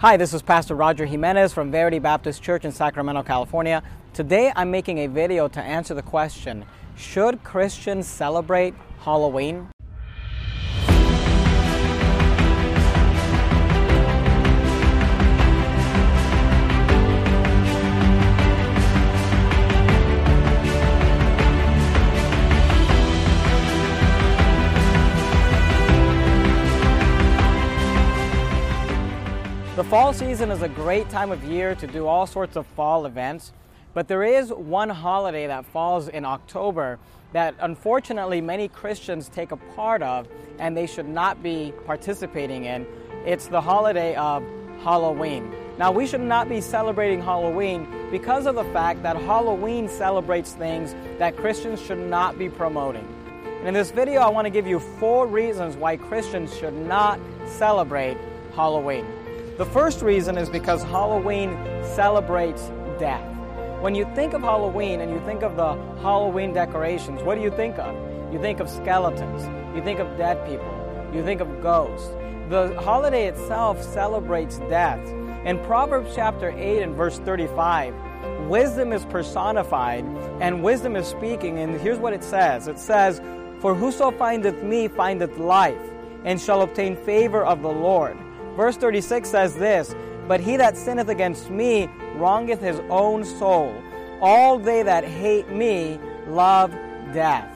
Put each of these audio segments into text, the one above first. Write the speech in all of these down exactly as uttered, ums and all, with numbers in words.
Hi, this is Pastor Roger Jimenez from Verity Baptist Church in Sacramento, California. Today I'm making a video to answer the question, should Christians celebrate Halloween? The fall season is a great time of year to do all sorts of fall events, but there is one holiday that falls in October that unfortunately many Christians take a part of and they should not be participating in. It's the holiday of Halloween. Now, we should not be celebrating Halloween because of the fact that Halloween celebrates things that Christians should not be promoting. And in this video, I want to give you four reasons why Christians should not celebrate Halloween. The first reason is because Halloween celebrates death. When you think of Halloween and you think of the Halloween decorations, what do you think of? You think of skeletons. You think of dead people. You think of ghosts. The holiday itself celebrates death. In Proverbs chapter eight and verse thirty-five, wisdom is personified and wisdom is speaking, and here's what it says. It says, "For whoso findeth me findeth life, and shall obtain favor of the Lord." Verse thirty-six says this, "But he that sinneth against me wrongeth his own soul. All they that hate me love death."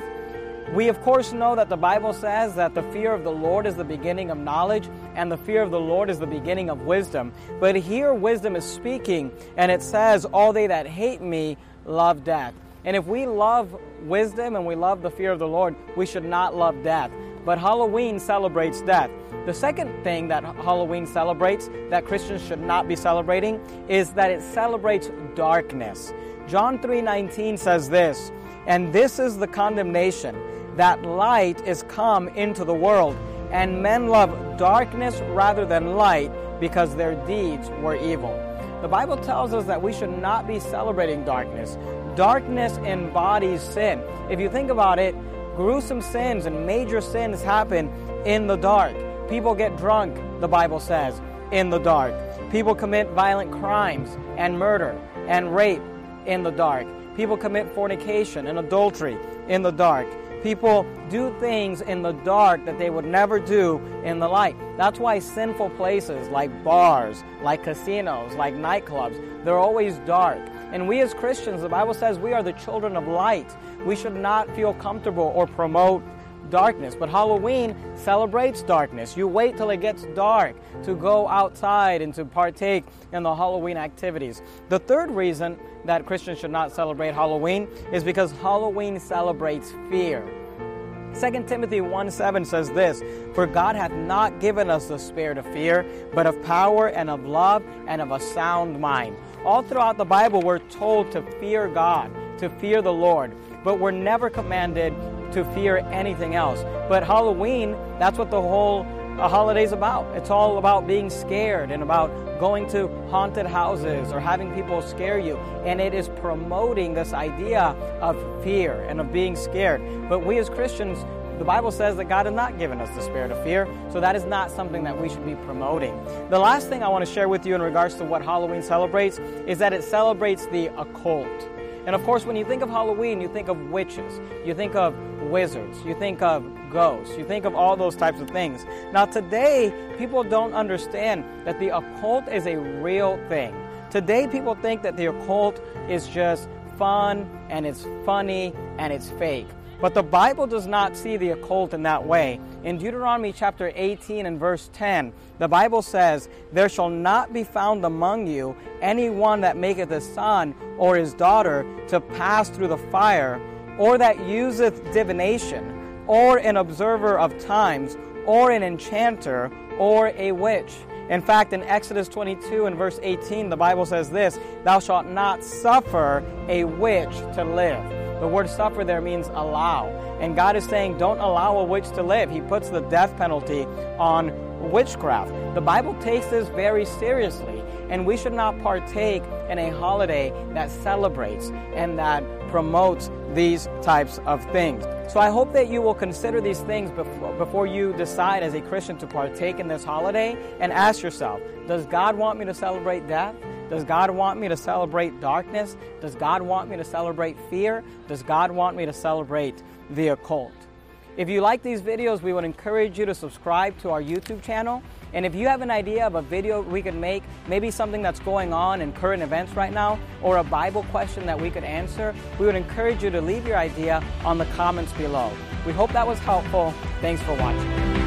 We of course know that the Bible says that the fear of the Lord is the beginning of knowledge and the fear of the Lord is the beginning of wisdom. But here wisdom is speaking and it says, "All they that hate me love death." And if we love wisdom and we love the fear of the Lord, we should not love death. But Halloween celebrates death. The second thing that Halloween celebrates, that Christians should not be celebrating, is that it celebrates darkness. John three nineteen says this, "And this is the condemnation, that light is come into the world, and men love darkness rather than light, because their deeds were evil." The Bible tells us that we should not be celebrating darkness. Darkness embodies sin. If you think about it, gruesome sins and major sins happen in the dark. People get drunk, the Bible says, in the dark. People commit violent crimes and murder and rape in the dark. People commit fornication and adultery in the dark. People do things in the dark that they would never do in the light. That's why sinful places like bars, like casinos, like nightclubs, they're always dark. And we as Christians, the Bible says we are the children of light. We should not feel comfortable or promote darkness. But Halloween celebrates darkness. You wait till it gets dark to go outside and to partake in the Halloween activities. The third reason that Christians should not celebrate Halloween is because Halloween celebrates fear. Second Timothy one seven says this, "For God hath not given us the spirit of fear, but of power and of love and of a sound mind." All throughout the Bible, we're told to fear God, to fear the Lord, but we're never commanded to fear anything else. But Halloween, that's what the whole uh, holiday's about. It's all about being scared and about going to haunted houses or having people scare you. And it is promoting this idea of fear and of being scared. But we as Christians, the Bible says that God has not given us the spirit of fear, so that is not something that we should be promoting. The last thing I want to share with you in regards to what Halloween celebrates is that it celebrates the occult. And of course, when you think of Halloween, you think of witches, you think of wizards, you think of ghosts, you think of all those types of things. Now today, people don't understand that the occult is a real thing. Today, people think that the occult is just fun and it's funny and it's fake. But the Bible does not see the occult in that way. In Deuteronomy chapter eighteen and verse ten, the Bible says, "There shall not be found among you any one that maketh his son or his daughter to pass through the fire, or that useth divination, or an observer of times, or an enchanter, or a witch." In fact, in Exodus twenty-two and verse eighteen, the Bible says this, "Thou shalt not suffer a witch to live." The word suffer there means allow. And God is saying, don't allow a witch to live. He puts the death penalty on witchcraft. The Bible takes this very seriously, and we should not partake in a holiday that celebrates and that promotes these types of things. So I hope that you will consider these things before, before you decide as a Christian to partake in this holiday, and ask yourself, does God want me to celebrate death? Does God want me to celebrate darkness? Does God want me to celebrate fear? Does God want me to celebrate the occult? If you like these videos, we would encourage you to subscribe to our YouTube channel. And if you have an idea of a video we could make, maybe something that's going on in current events right now, or a Bible question that we could answer, we would encourage you to leave your idea on the comments below. We hope that was helpful. Thanks for watching.